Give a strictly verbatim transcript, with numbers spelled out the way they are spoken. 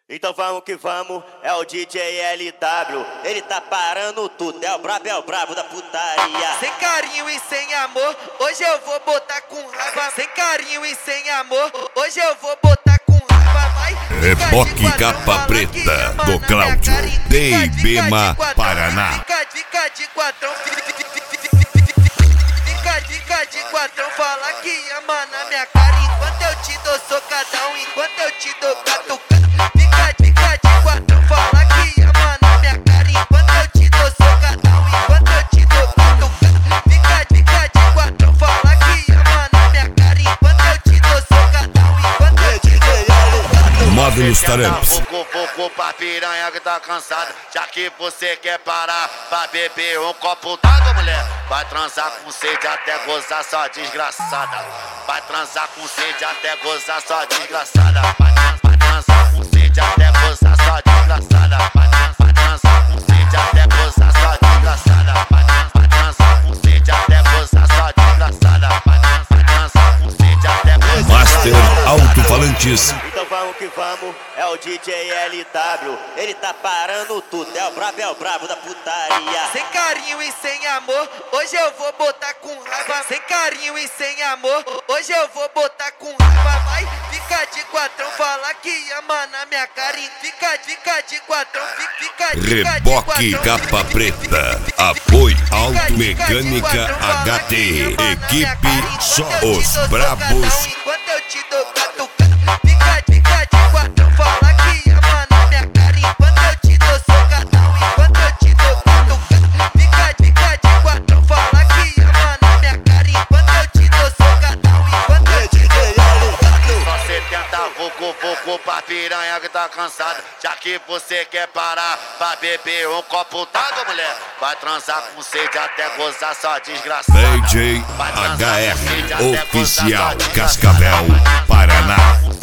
Então vamos que vamos, é o D J L W. Ele tá parando tudo, é o brabo, é o brabo da putaria. Sem carinho e sem amor, hoje eu vou botar com raiva. Sem carinho e sem amor, hoje eu vou botar com raiva. Vai. Reboque Capa Preta, do Cláudio, de Ibema, Paraná. Fica, fica de quatrão, fica, fica de quatrão, fala que ama na minha cara. Enquanto eu te dou socadão, enquanto eu te dou catucada. Fica, fica de quatrão, fala que ama na minha cara. Enquanto eu te dou socadão, enquanto eu te dou catucada. Fica, fica de quatrão, fala que ama na minha cara. Enquanto eu te dou socadão, enquanto eu te dou catucada. Módulos Taramps. Pouco, pouco pra piranha que tá cansada. Já que você quer parar pra beber um copo d'água, mulher, vai transar com sede até gozar, só desgraçada. Vai transar com sede até gozar, só desgraçada. Vai, trans, vai transar com sede até gozar, só desgraçada. Vai, trans, vai transar com sede até gozar, só desgraçada. Vai, trans, vai transar com sede até gozar, só desgraçada. Vai, trans, vai transar com sede até gozar. Master Alto-Falantes. Então vamos que vamos, é o D J L W. Ele tá parando tudo, é o brabo, é o brabo da putaria. Sem carinho e sem amor, hoje eu vou botar com raiva. Sem carinho e sem amor, hoje eu vou botar com raiva. Vai, fica de quatrão, fala que ama na minha cara. Fica, fica de quatrão, fica, fica de Reboque Capa Preta, apoio Automecânica H T, equipe só os brabos. Enquanto eu te dou catucada, fica, fica de quatrão, fala que ama na minha cara. Enquanto eu te dou socadão, enquanto eu te dou catucada. Fica, fica de quatrão, fala que ama na minha cara. Enquanto eu te dou socadão, enquanto eu te dou catucada. Só setenta vucu, vucu pra piranha que tá cansada. Já que você quer parar pra beber um copo d'água, mulher, vai transar com sede até gozar, só desgraçada. D J H R Oficial Cascavel, Paraná.